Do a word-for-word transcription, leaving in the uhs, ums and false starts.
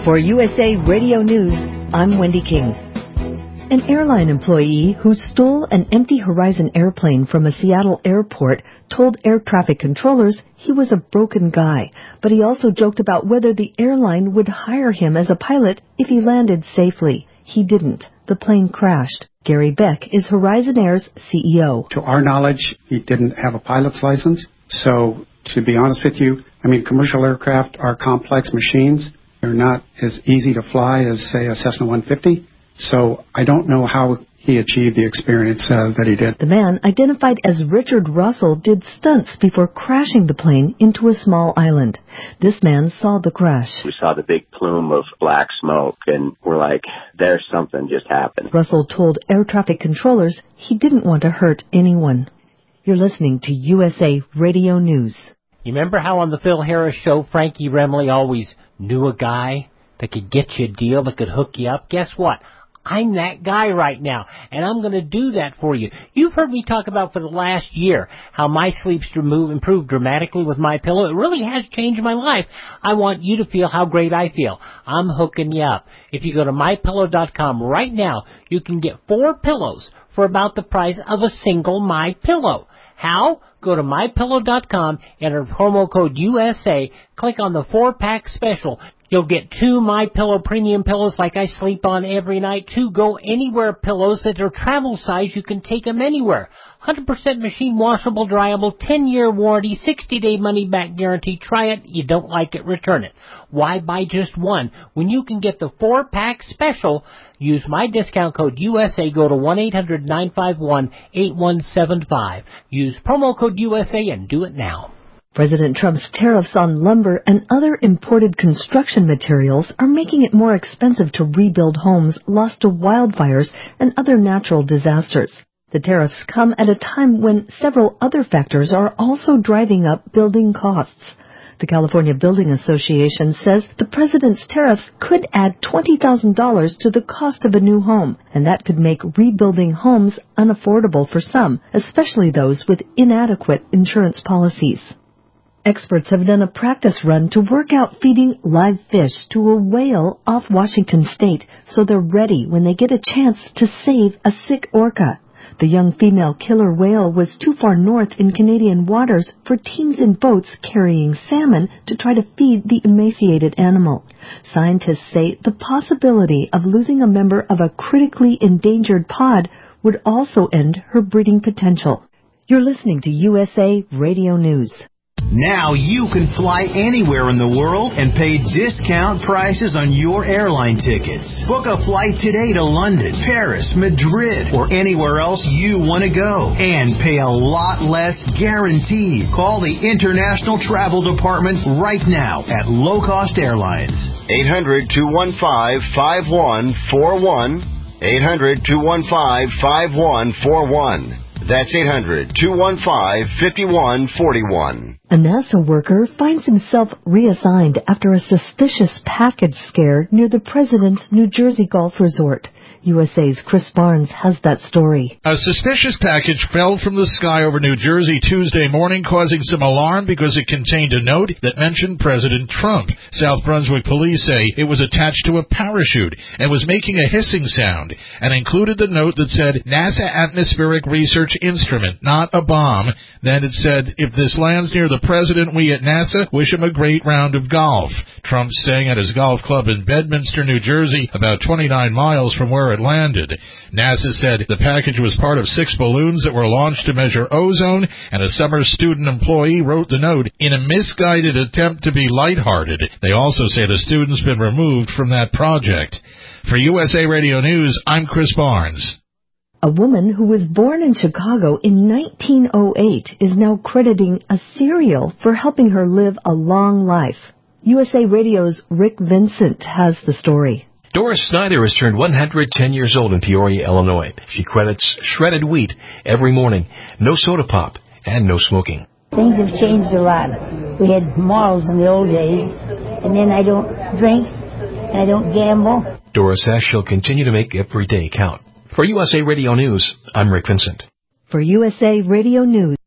For U S A Radio News, I'm Wendy King. An airline employee who stole an empty Horizon airplane from a Seattle airport told air traffic controllers he was a broken guy, but he also joked about whether the airline would hire him as a pilot if he landed safely. He didn't. The plane crashed. Gary Beck is Horizon Air's C E O. To our knowledge, he didn't have a pilot's license. So, to be honest with you, I mean, commercial aircraft are complex machines. They're not as easy to fly as, say, a Cessna one fifty. So I don't know how he achieved the experience uh, that he did. The man, identified as Richard Russell, did stunts before crashing the plane into a small island. This man saw the crash. We saw the big plume of black smoke, and we're like, there's something just happened. Russell told air traffic controllers he didn't want to hurt anyone. You're listening to U S A Radio News. You remember how on the Phil Harris show, Frankie Remley always knew a guy that could get you a deal, that could hook you up? Guess what? I'm that guy right now, and I'm going to do that for you. You've heard me talk about for the last year how my sleep's improved dramatically with MyPillow. It really has changed my life. I want you to feel how great I feel. I'm hooking you up. If you go to my pillow dot com right now, you can get four pillows for about the price of a single MyPillow. How? Go to my pillow dot com, enter promo code U S A, click on the four-pack special. You'll get two MyPillow premium pillows like I sleep on every night, two Go Anywhere pillows that are travel size. You can take them anywhere. one hundred percent machine washable, dryable, ten-year warranty, sixty-day money-back guarantee. Try it. You don't like it, return it. Why buy just one when you can get the four-pack special? Use my discount code U S A. Go to one eight hundred nine five one eight one seven five. Use promo code U S A and do it now. President Trump's tariffs on lumber and other imported construction materials are making it more expensive to rebuild homes lost to wildfires and other natural disasters. The tariffs come at a time when several other factors are also driving up building costs. The California Building Association says the president's tariffs could add twenty thousand dollars to the cost of a new home, and that could make rebuilding homes unaffordable for some, especially those with inadequate insurance policies. Experts have done a practice run to work out feeding live fish to a whale off Washington State so they're ready when they get a chance to save a sick orca. The young female killer whale was too far north in Canadian waters for teams in boats carrying salmon to try to feed the emaciated animal. Scientists say the possibility of losing a member of a critically endangered pod would also end her breeding potential. You're listening to U S A Radio News. Now you can fly anywhere in the world and pay discount prices on your airline tickets. Book a flight today to London, Paris, Madrid, or anywhere else you want to go. And pay a lot less guaranteed. Call the International Travel Department right now at Low Cost Airlines. eight hundred two one five five one four one. eight hundred two one five five one four one. That's eight hundred two one five five one four one. A NASA worker finds himself reassigned after a suspicious package scare near the president's New Jersey golf resort. U S A's Chris Barnes has that story. A suspicious package fell from the sky over New Jersey Tuesday morning, causing some alarm because it contained a note that mentioned President Trump. South Brunswick police say it was attached to a parachute and was making a hissing sound, and included the note that said NASA Atmospheric Research Instrument, not a bomb. Then it said, if this lands near the president, we at NASA wish him a great round of golf. Trump's staying at his golf club in Bedminster, New Jersey, about twenty-nine miles from where it landed. NASA said the package was part of six balloons that were launched to measure ozone, and a summer student employee wrote the note in a misguided attempt to be lighthearted. They also say the student's been removed from that project. For U S A Radio News, I'm Chris Barnes. A woman who was born in Chicago in nineteen oh eight is now crediting a cereal for helping her live a long life. U S A Radio's Rick Vincent has the story. Doris Snyder has turned one hundred ten years old in Peoria, Illinois. She credits shredded wheat every morning, no soda pop, and no smoking. Things have changed a lot. We had malls in the old days, and then I don't drink, and I don't gamble. Doris says she'll continue to make every day count. For U S A Radio News, I'm Rick Vincent. For U S A Radio News.